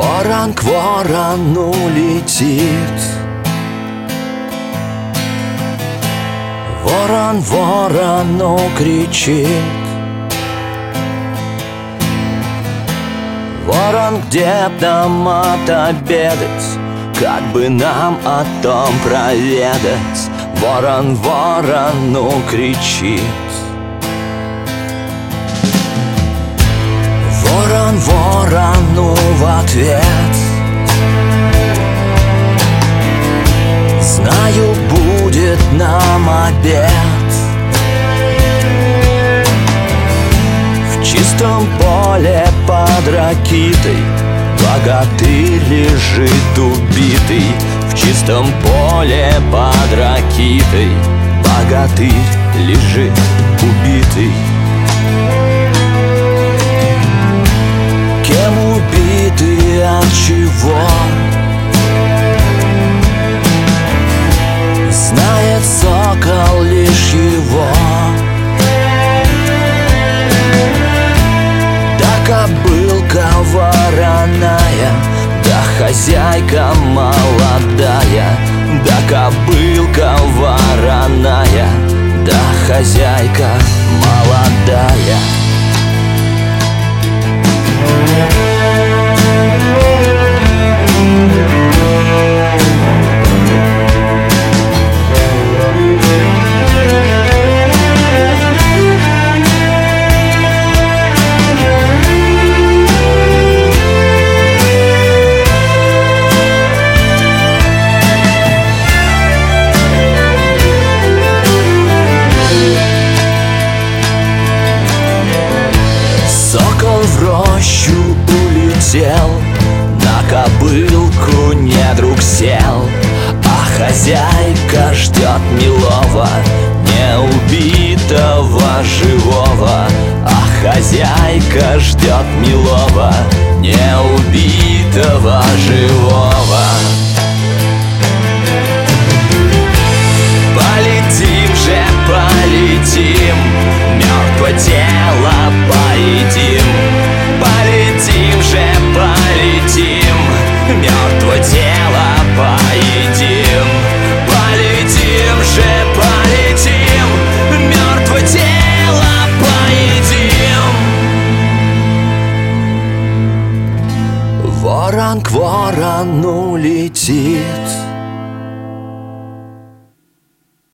Ворон к ворону летит, ворон ворону кричит. Ворон, где нам отобедать, как бы нам о том проведать? Ворон ворону кричит. Ворон ворону в ответ: знаю, будет нам обед. В чистом поле под ракитой богатырь лежит убитый. В чистом поле под ракитой богатырь лежит убитый. Кем убитый, от чего? Знает сокол лишь его. Да кобылка вороная, да хозяйка молодая. Да кобылка вороная, да хозяйка молодая. Сокол в рощу улетел, на кобылку недруг сел. А хозяйка ждет милого, не убитого живого. А хозяйка ждет милого, не убитого живого.